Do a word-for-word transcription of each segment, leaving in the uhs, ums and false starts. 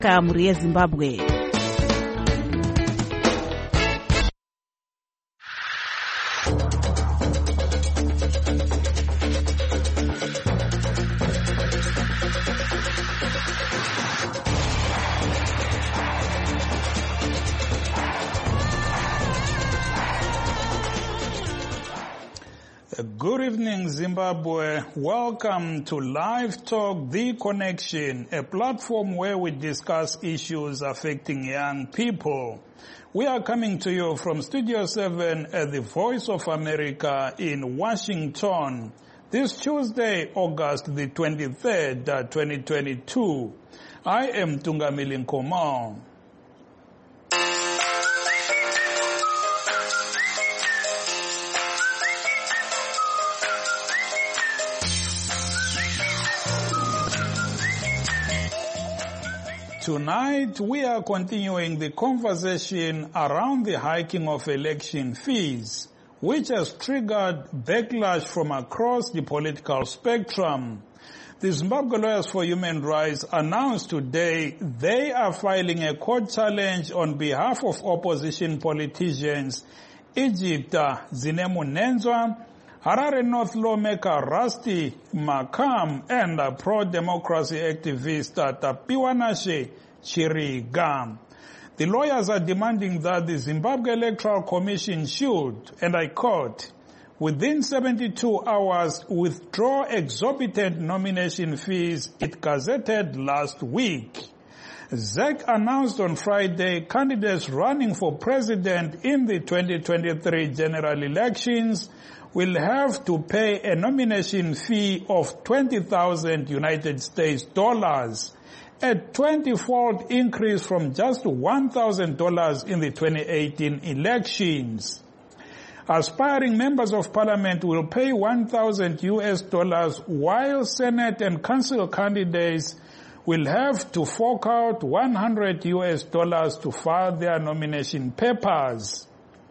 kamuri yeZimbabwe. Good evening, Zimbabwe. Welcome to Live Talk, The Connection, a platform where we discuss issues affecting young people. We are coming to you from Studio seven at the Voice of America in Washington. This Tuesday, August the twenty-third, twenty twenty-two. I am Tungamili Nkomo. Tonight, we are continuing the conversation around the hiking of election fees, which has triggered backlash from across the political spectrum. The Zimbabwe Lawyers for Human Rights announced today they are filing a court challenge on behalf of opposition politicians Egypt Zinemu Nenzwa, Harare North lawmaker Rusty Makam, and uh, pro-democracy activist uh, Tapiwanashe Chiriga. The lawyers are demanding that the Zimbabwe Electoral Commission should, and I quote, within seventy-two hours withdraw exorbitant nomination fees it gazetted last week. Z E C announced on Friday candidates running for president in the twenty twenty-three general elections will have to pay a nomination fee of twenty thousand United States dollars, a twenty-fold increase from just one thousand dollars in the twenty eighteen elections. Aspiring members of parliament will pay one thousand U S dollars, while Senate and council candidates will have to fork out one hundred U S dollars to file their nomination papers.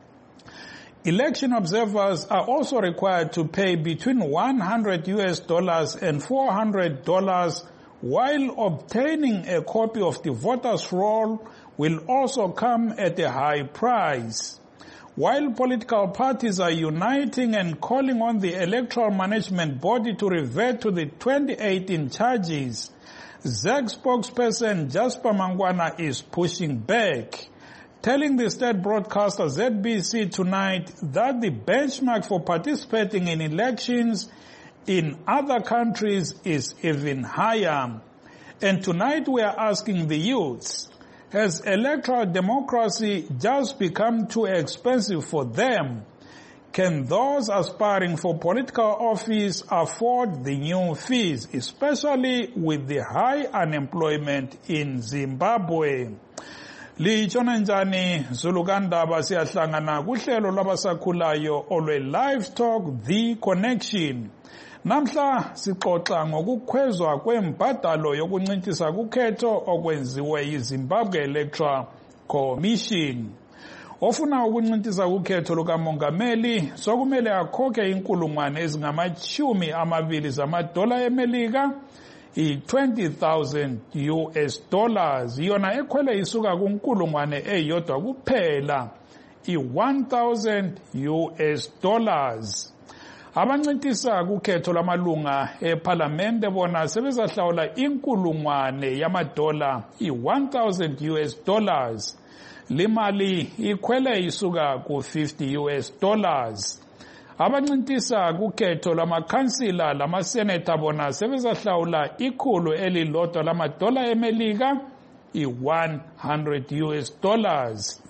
Election observers are also required to pay between one hundred U S dollars and four hundred dollars, while obtaining a copy of the voters' roll will also come at a high price. While political parties are uniting and calling on the Electoral Management Body to revert to the twenty eighteen charges, Z E C spokesperson Jasper Mangwana is pushing back, telling the state broadcaster Z B C tonight that the benchmark for participating in elections in other countries is even higher. And tonight we are asking the youths, has electoral democracy just become too expensive for them? Can those aspiring for political office afford the new fees, especially with the high unemployment in Zimbabwe? Lichona njani Zulugandaba siyahlangana kuhlelo labasakhulayo olwe Live Talk The Connection. Namhla sixoxa ngokukhwezwa kwembadalo yokuncintisa kukhetho okwenziwe yiZimbabwe Electoral Commission. Ofuna ukuncintisa kukhetho lukamongameli sokumele akhokhe inkulungwane ezingamachumi amabili zamadola eMelika, i-twenty thousand U S dollars, yona ekhwele isuka kunkulungwane eyodwa kuphela, i-one thousand U S dollars. Abancintisa kukhetho lamalunga eParliament bona sebezahlawula inkulungwane yamadola, i-one thousand U S dollars. Limali ikhwele isuka ku-fifty U S dollars. Abancintisa kukhetho lamakhansila lamaseneta bona sebezahlawula ikhulu elilodwa lamadola eMelika, i-one hundred U S dollars.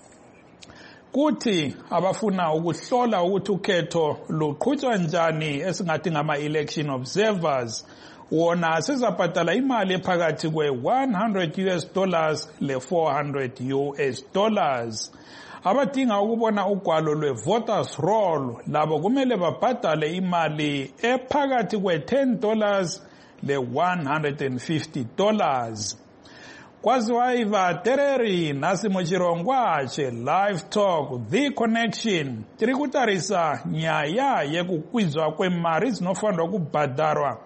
Kuthi abafuna ukuhlola ukuthi ukhetho luqhutshwa njani esingathi ngama-election observers, wona sezabhadala imali ephakathi kwe-one hundred U S dollars le-four hundred U S dollars. Abadinga ukubona ugwalo lwe-voters roll labo kumele babhadale imali ephakathi kwe-ten dollars le-one hundred fifty dollars. Kwaziwaiva tereri nasi mochirongwache Live Talk The Connection tiri kutarisa nyaya yekukwizwa kwemari zinofanirwa kubhadharwa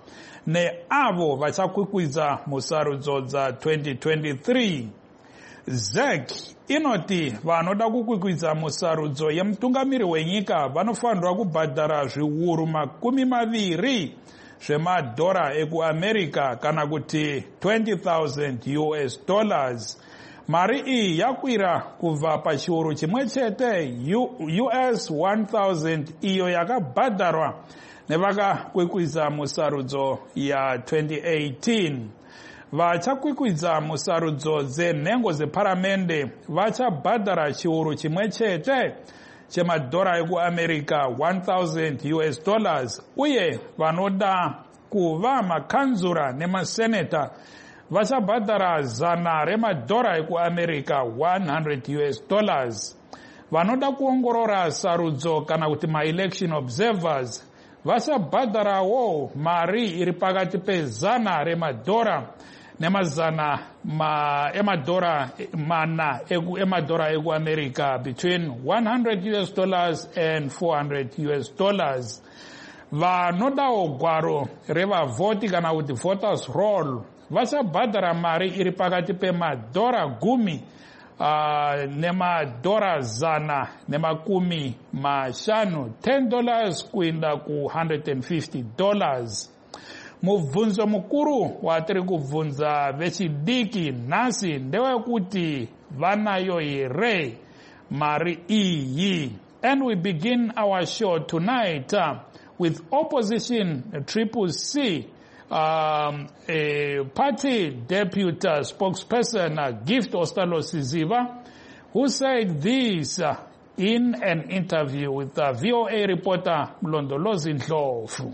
neavo vachakwikwidza musarudzo dza twenty twenty-three. Z E C inoti vanoda kukwikwidza musarudzo yemutungamiri wenyika vanofanirwa kubhadhara zviuru makumi maviri zvemadhora ekuamerica kana kuti twenty thousand U S dollars. Mari iyi yakwira kubva pachiuru chimwe chete U S one thousand iyo yakabhadharwa nevakakwikwidza musarudzo ya twenty eighteen. Vachakwikwidza musarudzo dzenhengo dzeparamende vachabhadhara chiuru chimwe chete chemadhora ekuamerica one thousand U S dollars uye vanoda kuva makanzura nemaseneta vachabhadhara zana remadhora ekuamerica one hundred U S dollars. Vanoda kuongorora sarudzo kana kuti ma-election observers vachabhadharawo mari iri pakati pezana remadhora nemazana ma emadhora mana egu emadhora ekuamerica between one hundred U S dollars and four hundred U S dollars. Vanodawo gwaro revavhoti kana kuti voters roll vachabhadhara mari iri pakati pemadhora gumi uh, nemadhora zana nemakumi mashanu ten dollars kuinda ku one hundred fifty dollars. Mubvunzo mukuru watiri kubvunza vechidiki nhasi ndewekuti vanayo here mari iyi. And we begin our show tonight uh, with opposition uh, Triple C um, a party deputy uh, spokesperson uh, Gift Ostalo-Siziba, who said this uh, in an interview with uh, V O A reporter Mlondolozi Ndlovu.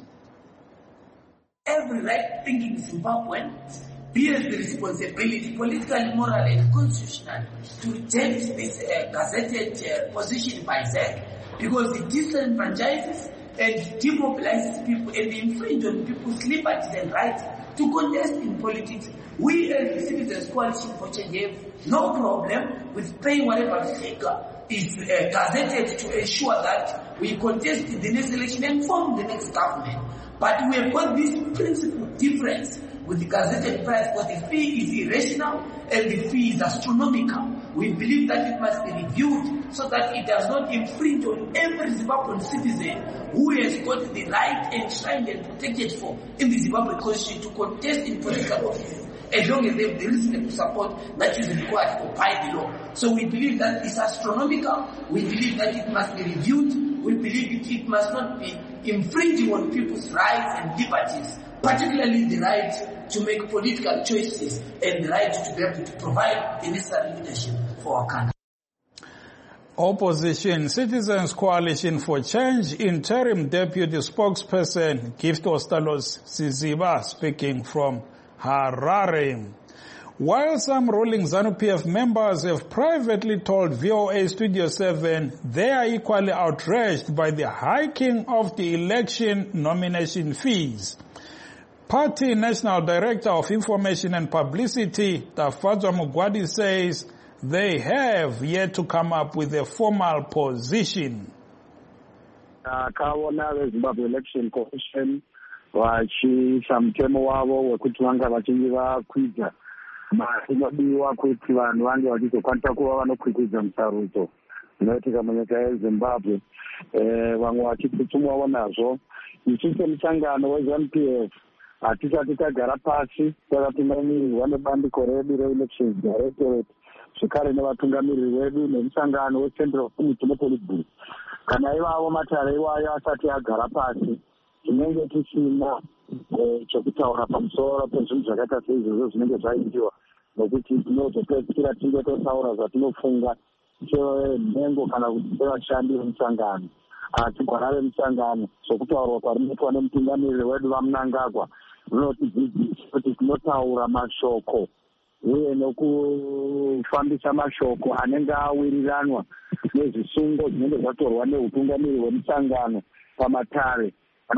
Every right-thinking Zimbabwean bears the responsibility, politically, morally, and constitutionally, to reject this uh, gazetted uh, position by Z E C, because it disenfranchises and demobilizes people and infringes on people's liberties and rights to contest in politics. We as the Citizens Coalition for Change have no problem with paying whatever figure is uh, gazetted to ensure that we contest in the next election and form the next government. But we have got this principal difference with the gazetted price, because the fee is irrational and the fee is astronomical. We believe that it must be reviewed so that it does not infringe on every Zimbabwean citizen who has got the right enshrined and protected for in the Zimbabwe Constitution to contest in political offices, as long as they have the reasonable support that is required by the law. So we believe that it's astronomical. We believe that it must be reviewed. We believe it, it must not be infringing on people's rights and liberties, particularly the right to make political choices and the right to be able to provide the necessary leadership for our country. Opposition Citizens Coalition for Change interim deputy spokesperson Gift Ostalo-Siziba speaking from Harare. While some ruling ZANU-P F members have privately told V O A Studio seven they are equally outraged by the hiking of the election nomination fees, Party National Director of Information and Publicity, Tafadzwa Mugwadi, says they have yet to come up with a formal position. Akaona veZimbabwe Election Commission vachiisa mutemo wavo wekuti vanga vachinge vakwidza inodiwa kuti vanhu vange vachizokwanisa kuva vanokwikwidza musarudzo inoitika munyika yeZimbabwe. Vamwe vachitsutsumwawo nazvo. Isu semusangano weZANU-P F hatisati tagara pasi takatunganirirwa nebandiko redu reElections Directorate zvekare nevatungamiriri vedu nemusangano weCentral Metropolitan Group. Kana ivavo matare iwayo asati agara pasi tinenge tisina chokutaura pamusoro pezvinhu zvakaita seizvozvo zvinenge zvaitiwa, nokuti tinozopedzisira tinge totaura zvatinofunga senhengo kana kuti sevashandi vemusangano. Asi gwara remusangano zvokutaurwa kwarinoitwa nemutungamiriri wedu vaMnangagwa rinotidzidzisa kuti tinotaura mashoko uye nokufambisa mashoko anenge awiriranwa nezvisungo zvinenge zvatorwa neutungamiriri wemusangano pamatare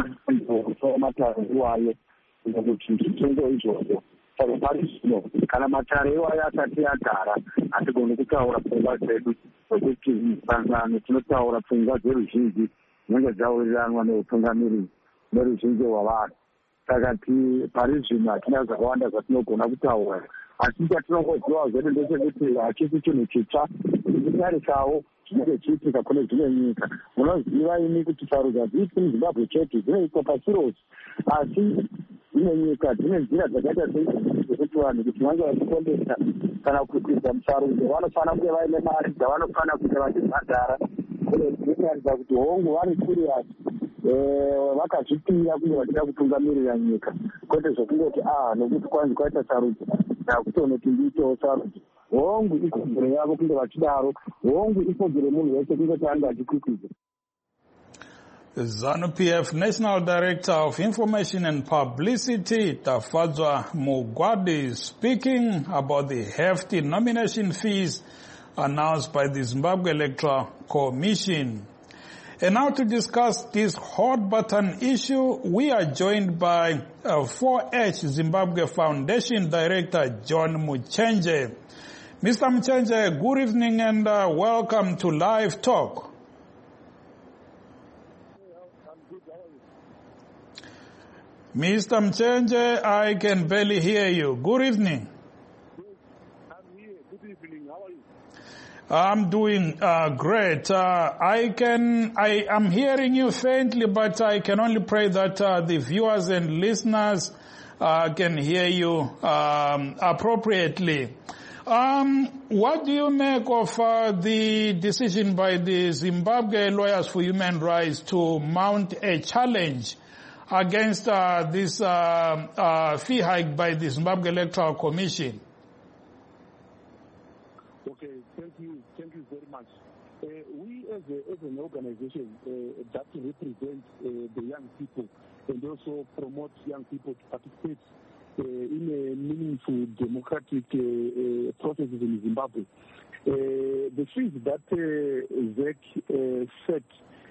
matare iwayo kuti zvisungo izvozvo. Saka pari zvino kana matare iwayo asati agara hatigoni kutaura pfungwa dzedu, nokuti musangano tinotaura pfungwa dzeruzhinji dzinenge dzawiriranwa neutungamiriri neruzhinji rwavanhu. saka pari zvino hatina zvakawanda zvatinogona kutaura, asi chatinongoziva zvedu ndechekuti hachisi chinhu chitsva. Tichitarisawo chinenge chiitika kune dzimwe nyika. Munoziva imi kuti sarudzo hadzisi muzimbabwe chete, dzinoitwa pasi rose, asi dzimwe nyika dzine nzira dzakaita seidzi dzekuti vanhu kuti vange vachikondesa kana kukwidza musarudzo vanofanira kunge vaine mari dzavanofanira kunge vachibhadhara. Zvinotaridza kuti hongu vari serious, vakazvipira kunge vachida kutungamirira nyika, kwete zvokungoti ah nokuti kwanzi kwaita sarudzo nakutonoti ndiitewo sarudzo. Hongu ikodzero yavo kunge vachidaro, hongu ikodzero yemunhu wese kungoti ange achikwikwidza. ZANU P F National Director of Information and Publicity, Tafadzwa Mugwadi, speaking about the hefty nomination fees announced by the Zimbabwe Electoral Commission. And now to discuss this hot button issue, we are joined by uh, four H Zimbabwe Foundation Director John Muchenje. Mister Muchenje, good evening and uh, welcome to Live Talk. Mister Muchenje, I can barely hear you. Good evening. I'm here. Good evening. How are you? I'm doing uh, great. Uh, I can, I am hearing you faintly, but I can only pray that uh, the viewers and listeners uh, can hear you um, appropriately. Um, what do you make of uh, the decision by the Zimbabwe Lawyers for Human Rights to mount a challenge against uh, this uh, uh, fee hike by the Zimbabwe Electoral Commission? Okay, thank you. Thank you very much. Uh, we as, a, as an organization uh, that represents uh, the young people and also promote young people to participate uh, in a meaningful democratic uh, uh, processes in Zimbabwe. Uh, the things that uh, Z E C uh, said,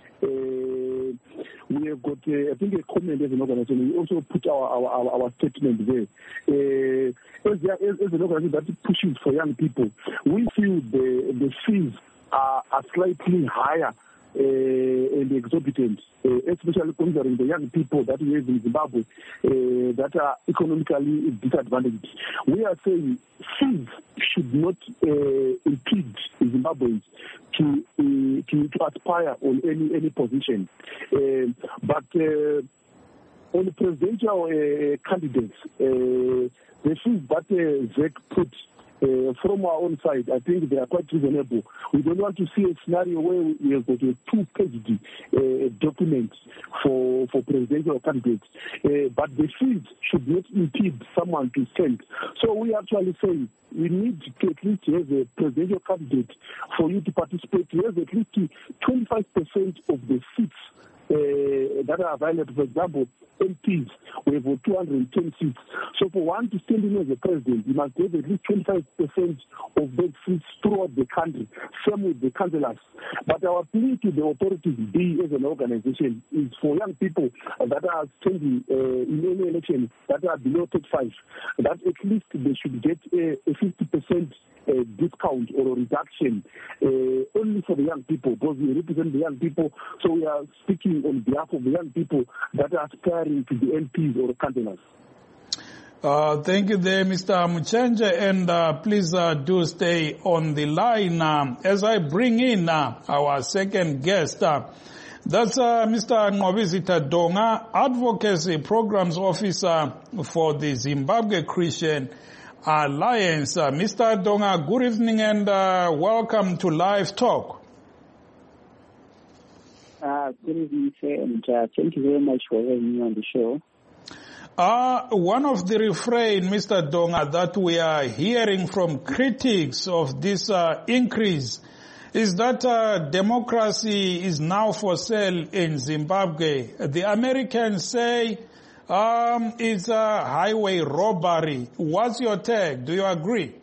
Uh, we have got, uh, I think, a comment as an organization. We also put our our, our, our statement there. Uh, as, as, as an organization that pushes for young people, we feel the the fees are, are slightly higher uh, and exorbitant, uh, especially considering the young people that we have in Zimbabwe uh, that are economically disadvantaged. We are saying fees should not uh, impede Zimbabweans to, uh, to to aspire on any any position, uh, but uh, on the presidential uh, candidates, uh, the fees that uh, Z E C put uh, from our own side, I think they are quite reasonable. We don't want to see a scenario where we have got a two-page uh, document for for presidential candidates, uh, but the fees should not impede someone to stand. So we actually say we need to at least have a presidential candidate for you to participate. You have at least twenty-five percent of the seats uh, that are available. For example, M Ps, we have two hundred ten seats. So for one to stand in as a president, you must have at least twenty-five percent of those seats throughout the country. Same with the councillors. But our plea to the authorities, be as an organization, is for young people that are standing uh, in any election that are below thirty-five, that at least they should get a, a fifty percent uh, discount or a reduction uh, only for the young people, because we represent the young people. So we are speaking on behalf of the young people that are aspiring to be M Ps or councillors. Uh, thank you there, Mister Muchenje, and uh, please uh, do stay on the line uh, as I bring in uh, our second guest. Uh, that's uh, Mister Nqobizitha Donga, Advocacy Programs Officer for the Zimbabwe Christian Alliance. Uh, Mister Donga, good evening and uh, welcome to Live Talk. Uh, good evening, sir, and uh, thank you very much for having me on the show. Uh, one of the refrain, Mister Donga, that we are hearing from critics of this uh, increase is that uh, democracy is now for sale in Zimbabwe. The Americans say um, it's a highway robbery. What's your take? Do you agree?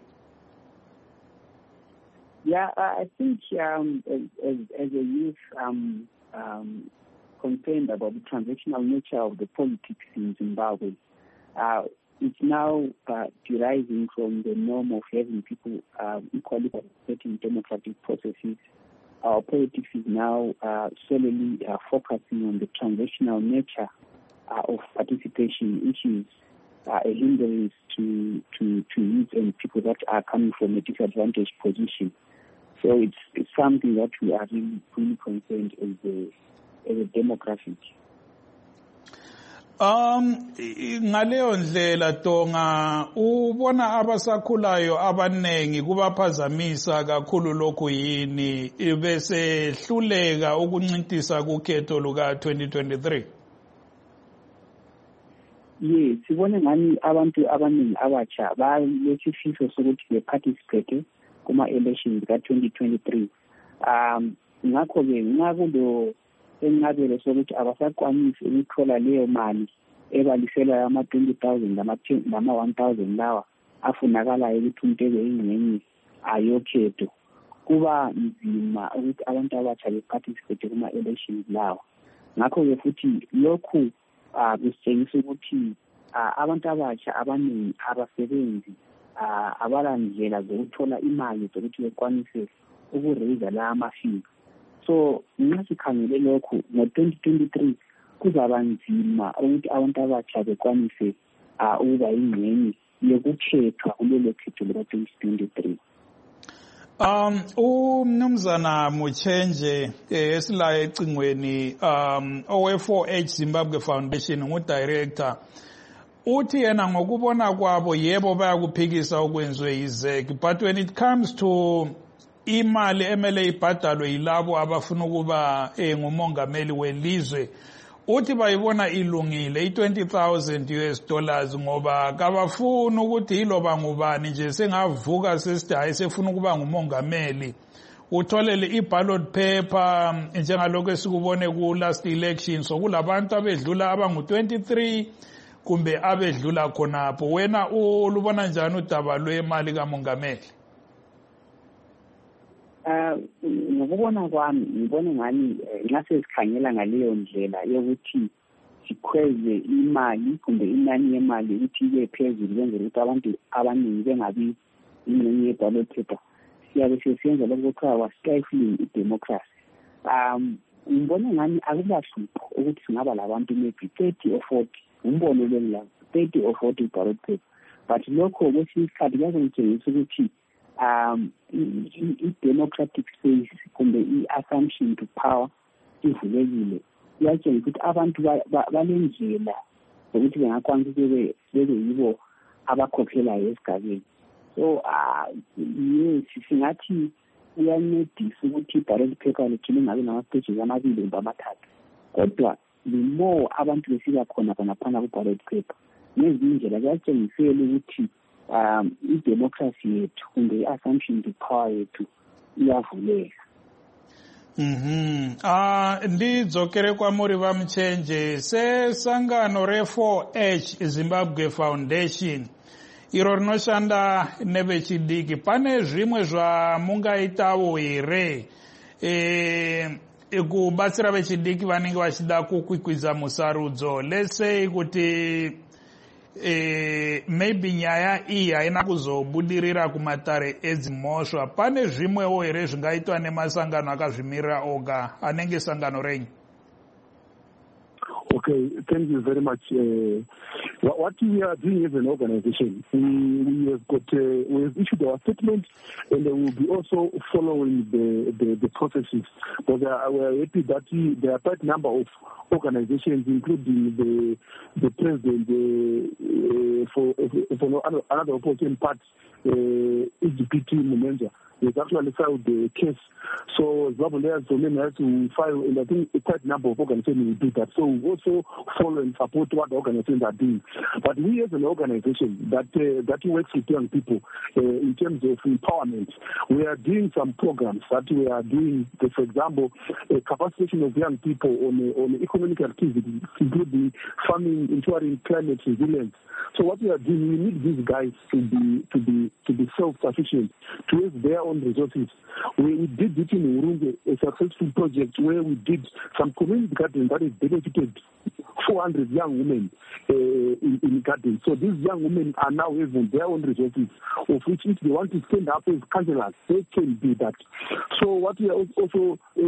Yeah, I think um, as, as, as a youth, um, um, concerned about the transactional nature of the politics in Zimbabwe. Uh, it's now uh, deriving from the norm of having people uh, equally participating in democratic processes. Our politics is now uh, solely uh, focusing on the transactional nature uh, of participation, which is uh, a hindrance to, to, to youth and people that are coming from a disadvantaged position. So it's, it's something that we are really, really concerned as a, as a demographic. Um ngaleyo ndlela Tonga ubona abasakhulayo abanengi kubaphazamisa kakhulu lokhu yini bese hluleka ukuncintisa kukhetho luka twenty twenty-three. Yes, sibone ngani abantu abaningi abatsha balesifiso sokuthi beparticipate kuma elections ka twenty twenty-three. Um ngakho ke ngakulo enqabelo sokuthi abasaqwanisi ukuthola leyo mali ebalisela ama twenty thousand nama one thousand lawa afunakalayo ukuthi umuntu ebe ingcenye ayokhetho. Kuba nzima ukuthi abantu abatsha beparticipate kuma elections lawa. Ngakho ke futhi lokhu kusitshengisa ukuthi abantu abatsha abaningi abasebenzi abala ndlela zokuthola imali zokuthi bekwanise ukuraise la amafee. So nxa sikhangele lokhu ngo twenty twenty-three kuzaba nzima ukuthi abantu abatsha bekwanise ukuba ingcenye yokukhethwa kulelo khetho lika twenty twenty-three. Um umnumzana Muchenje esilaye ecingweni um owe four H Zimbabwe Foundation ngudirector uthi yena ngokubona kwabo yebo bayakuphikisa okwenziwe yiZEC, but when it comes to imali emele ibhadalwe yilabo abafuna ukuba ngumongameli welizwe uthi bayibona ilungile i twenty thousand U S dollars ngoba kabafuna ukuthi iloba ngubani nje sengavuka sesithi hayi sefuna ukuba ngumongameli utholele i-ballot paper njengalokho esikubone ku last election. So kulabantu abedlula abangu twenty-three kumbe abedlula khonapho. Wena ulubona njani udaba lwemali kamongameli? Uh ngokubona kwami ngibona ngani nxa sesikhangela ngaleyo ndlela yokuthi sikhweze imali kumbe inani yemali ukuthi ibe phezulu kwenzela ukuthi abantu abaningi bengabi ingcenye ye-ballot paper siyabe sesiyenza lokho kuthiwa wa-stifling i-democracy. Um ngibona ngani akulahlupho ukuthi singaba labantu maybe thirty or forty umbono lwela thirty or forty ballot paper, but lokho kwesinye isikhathi kuyazongitshengisa ukuthi um i-democratic space kumbe i-assumption to power ivulekile. Iyatshengisa ukuthi abantu balendlela zokuthi bengakwanisa ukuthi bebe yibo abakhokhelayo esigabeni. So yes singathi uyancedisa ukuthi i-ballot paper ligcine ngabe nama-pages amabili kumbe amathathu, kodwa the more abantu besiba khona khonapha ku-ballot paper nezinye indlela kuyatshengisela ukuthi um i-democracy yethu kumbe i-assumption to power yethu iyavuleka. Mhm. Ah ndidzokere kwamuri vamuchenje sesangano re four H Zimbabwe Foundation iro rinoshanda nevechidiki pane zvimwe zvamungaitawo here eh kubatsira vechidiki vanenge vachida kukwikwidza musarudzo? Let's say kuti eh maybe nyaya iyi haina kuzobudirira kumatare edzimhosva, pane zvimwewo here zvingaitwa nemasangano akazvimirira oga anenge sangano renyu? Okay, thank you very much. Uh, what we are doing as an organization, we, we have got uh, we have issued our statement, and we will be also following the the, the processes. But we are, we are happy that we, there are quite a number of organizations, including the the president uh, for for another opposition party, uh, E G P T Mumenja. Has actually filed the case. So Zimbabwe has to file, and I think quite a number of organizations will do that. So we also follow and support what the organizations are doing. But we as an organization that uh, that works with young people uh, in terms of empowerment, we are doing some programs that we are doing, for example, a capacitation of young people on on economic activities, including farming, ensuring climate resilience. So what we are doing, we need these guys to be to be to be self-sufficient, to have their own resources. We, we did it in Urunge, a successful project where we did some community gardens that has benefited four hundred young women uh, in, in gardens. So these young women are now having their own resources, of which if they want to stand up as councillors, they can do that. So what we are also uh,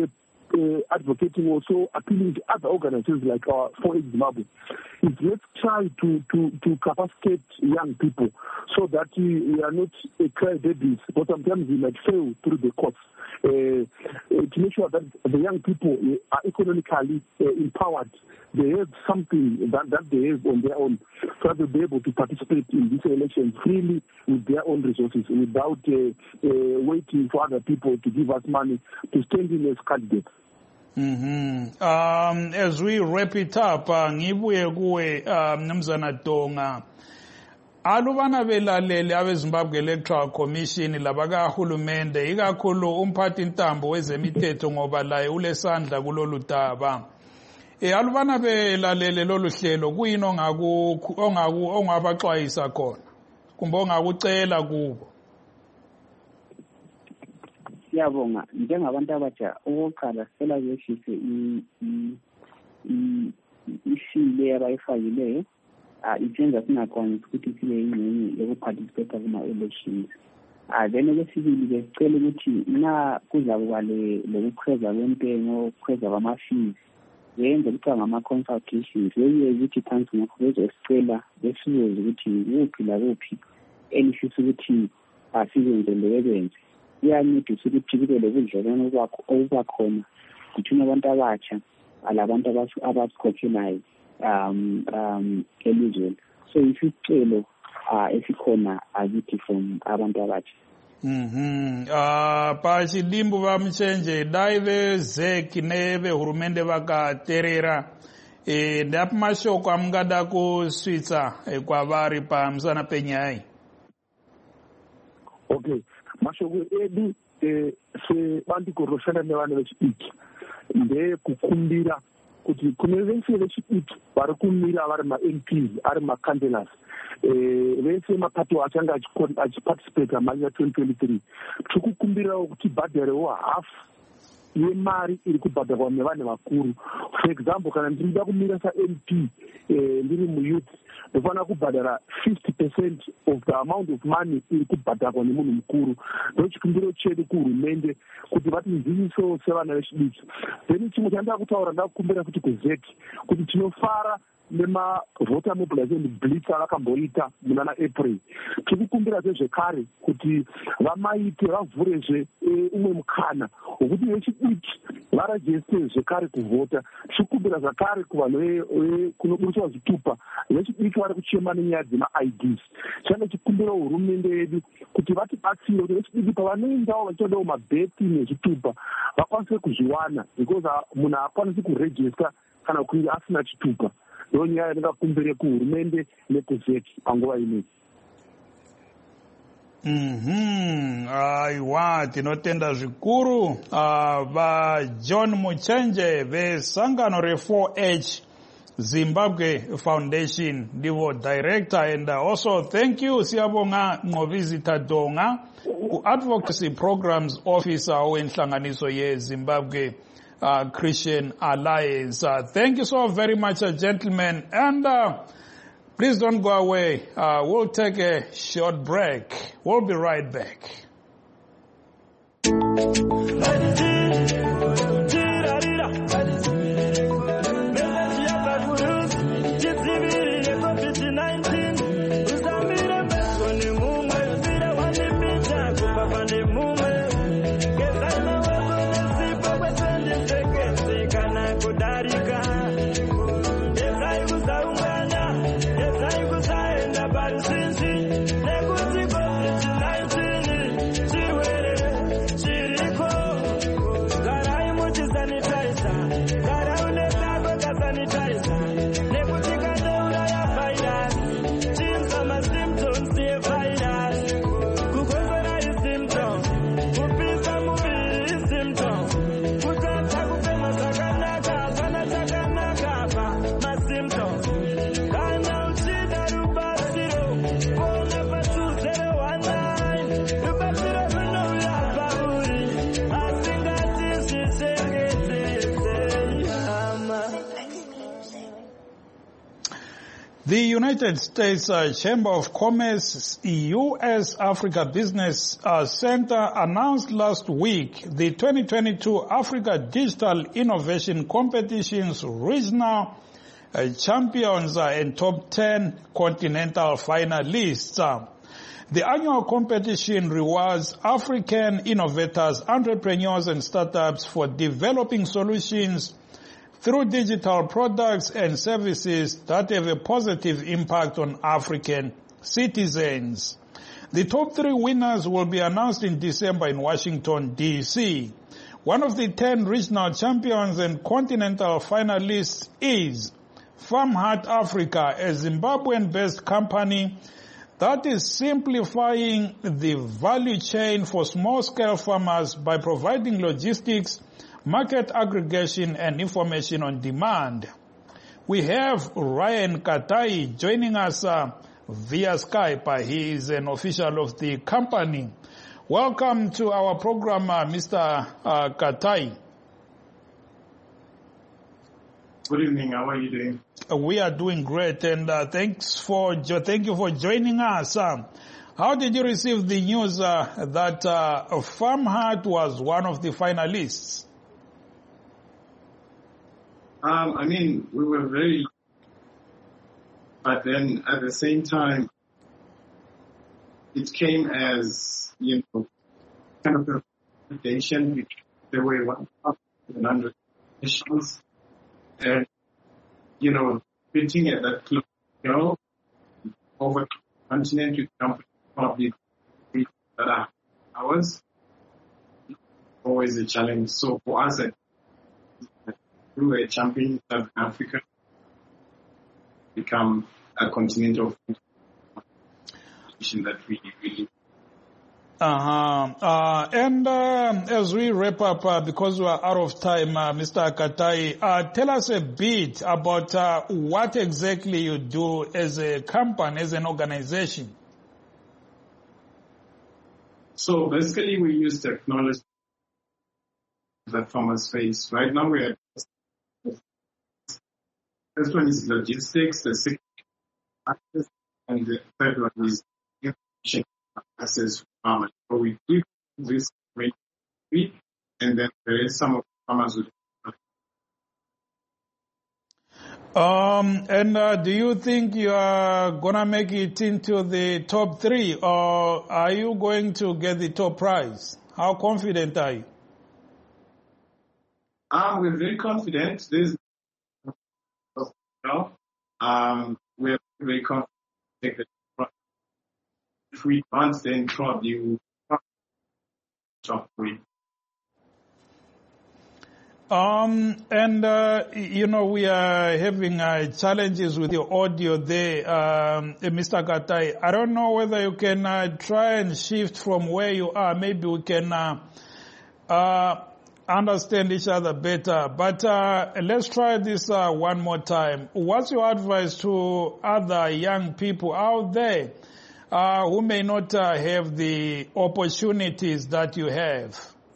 uh, advocating, also appealing to other organizations like our four H Zimbabwe, is let's try to, to, to capacitate young people so that we, we are not uh, crybabies, but sometimes we might fail through the courts. Uh, uh, to make sure that the young people uh, are economically uh, empowered. They have something that, that they have on their own, so that they'll be able to participate in this election freely with their own resources, without uh, uh, waiting for other people to give us money to stand in as candidates. Mm-hmm. Um, as we wrap it up, ngibuye kuwe Mnumzana Donga, alubana belalele abezimbabwe Electoral Commission labakahulumende ikakhulu umphathi ntambo wezemithetho ngoba laye ulesandla kulolu daba. E alubana belalele lolu hlelo kuyini ongaku ongaku ongabaxwayisa khona kumbe ongakucela kubo? Siyabonga njengabantu abatsha okokuqala sicela kwehlise ishile abayifakileyo isenza singakwanisi ukuthi sibe yingxenye yokuparticipate kuma-elections. Then okwesibili ke sicela ukuthi na kuzakuba lokukhweza kwentengo ukukhweza kwama-fees yenze kuthiwa ngama-consultations weyiye ukuthi phansi ngakho bezosicela besibuze ukuthi kuphi lakuphi elifisa ukuthi asizenzele bekwenze. Kuyancedisa ukuthi kube lobudlelwano obubakhona between abantu abatsha alabantu abasikhokhelayo um um elizweni. So isicelo esikhona akithi from abantu abatsha. Mhm. Ah Pashilimbu bamchenje daive zeki neve hurumende vakaterera e ndapmashoko amngada kuswitsa kwavari pamsana penyai. Okay. Mashoko edu eh se bantu koroshana nevana vechidiki ndekukumbira kuti kune vese vechidiki vari kumira vari ma-M Ps ari ma-councillors eh vese mapato achanga achiparticipate manya twenty twenty-three tikukumbirawo kuti bhadharewo half yemari iri kubhadharwa nevanhu vakuru. For example, kana ndinoda kumira sa-M P eh ndiri muyouth ndofana kubhadhara fifty percent of the amount of money iri kubhadharwa nemunhu mukuru. Ndochikumbiro chedu kuhurumende kuti vatinzivisewo sevana vechidiki. Then chimwe chandaa kutaura ndakukumbira futi kuzeki kuti tinofara nema-voter mobilization blitz avakamboita munana April. Tikukumbira zvekare kuti vamaite vavhurezve umwe mukana wokuti vechidiki varejeste zvekare kuvhota. Tikukumbira zvakare kuvanhu kunoburiswa zvitupa vechidiki vari kuchema nenyaya dzema-I Ds. Chane chikumbira hurumende yedu kuti vatibatsire kuti vechidiki pavanoendawo vachitodawo mabheti nezvitupa vakwanise kuzviwana, because munhu haakwanisi kurejesta kana kunge asina chitupa. Ndonyaya ndingakumbire kuhurumende nekuzeki panguva ino. Mhm. Aiwa tinotenda zvikuru uh, va John Muchenje vesangano re four H Zimbabwe Foundation ndivo director, and uh, also thank you siyabonga Nqobizitha Donga, advocacy programs officer wenhlanganiso ye Zimbabwe Uh, Christian Alliance. Uh, thank you so very much, uh, gentlemen. And uh, please don't go away. Uh, we'll take a short break. We'll be right back. Chiriko The United States uh, Chamber of Commerce U S Africa Business uh, Center announced last week the twenty twenty-two Africa Digital Innovation Competition's regional uh, champions uh, and top ten continental finalists. Uh, the annual competition rewards African innovators, entrepreneurs and startups for developing solutions through digital products and services that have a positive impact on African citizens. The top three winners will be announced in December in Washington, D C One of the ten regional champions and continental finalists is FarmHeart Africa, a Zimbabwean-based company that is simplifying the value chain for small-scale farmers by providing logistics, market aggregation and information on demand. We have Ryan Katai joining us uh, via Skype. He is an official of the company. Welcome to our program, uh, Mister Uh, Katai. Good evening. How are you doing? Uh, we are doing great, and uh, thanks for jo- thank you for joining us. Uh, how did you receive the news uh, that uh, FarmHeart was one of the finalists? Um, I mean, we were very, but then at the same time, it came as, you know, kind of a presentation. There were one hundred issues, and, you know, pitching at that club, you know, over the continent with companies probably that are ours, always a challenge. So for us, we were a champion in South Africa, become a continental position that we really. Uh-huh. Uh, and uh, as we wrap up, uh, because we are out of time, uh, Mister Katai, uh, tell us a bit about uh, what exactly you do as a company, as an organization. So basically, we use technology that farmers face. Right now, we are. First one is logistics, the second access, and the third one is information access for farmers. So we give this rate free, and then there is some of the farmers who. Um, and uh, do you think you are gonna make it into the top three, or are you going to get the top prize? How confident are you? Um, we're very confident. There's No, um, we're very confident that if we advance, then probably we'll top three. Um, and, uh, you know, we are having uh, challenges with your audio there, um, Mister Katai. I don't know whether you can uh, try and shift from where you are. Maybe we can uh, uh, understand each other better. But uh, let's try this uh, one more time. What's your advice to other young people out there uh, who may not uh, have the opportunities that you have?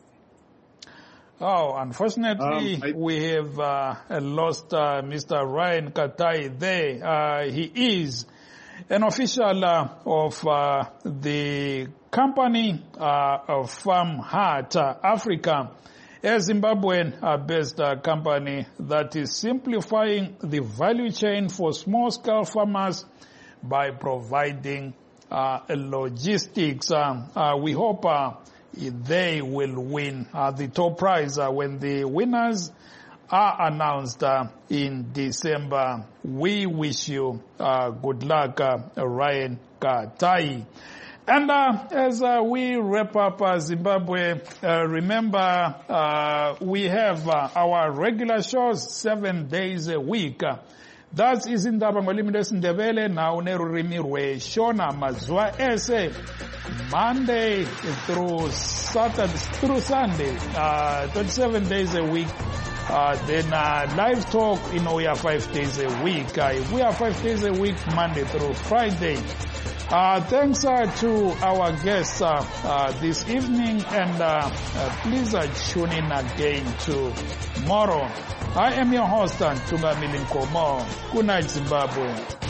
Oh, unfortunately, um, I... we have uh, lost uh, Mister Ryan Katai there. Uh, he is an official uh, of uh, the company uh, of FarmHeart uh, Africa, a Zimbabwean-based uh, company that is simplifying the value chain for small-scale farmers by providing uh, logistics. Uh, uh, we hope uh, they will win uh, the top prize uh, when the winners are announced uh, in December. We wish you uh, good luck, uh, Ryan Katai. And uh, as uh, we wrap up uh, Zimbabwe, uh, remember uh, we have uh, our regular shows seven days a week. Uh, that is Indaba ngolimi lwesiNdebele na unerurimi rweshona mazuva ese Monday through Saturday through Sunday, uh, twenty-seven days a week. Uh, then uh, live talk, you know, we are five days a week. Uh, we are five days a week, Monday through Friday. Uh, thanks uh, to our guests uh, uh, this evening, and uh, uh, please uh, tune in again tomorrow. I am your host, Tunga Milinkomo. Good night, Zimbabwe.